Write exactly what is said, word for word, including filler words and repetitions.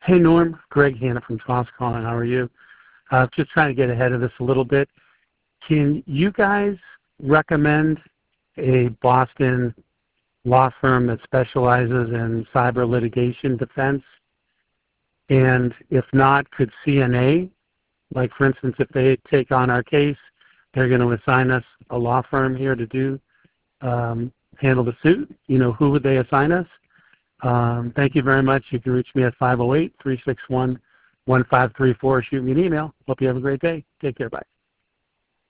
Hey, Norm. Greg Hanna from Toss calling. How are you? Uh, just trying to get ahead of this a little bit. Can you guys recommend a Boston law firm that specializes in cyber litigation defense? And if not, could C N A, like for instance, if they take on our case, they're going to assign us a law firm here to do um, handle the suit. You know, who would they assign us? Um, thank you very much. You can reach me at five oh eight, three six one, one five three four. Shoot me an email. Hope you have a great day. Take care. Bye.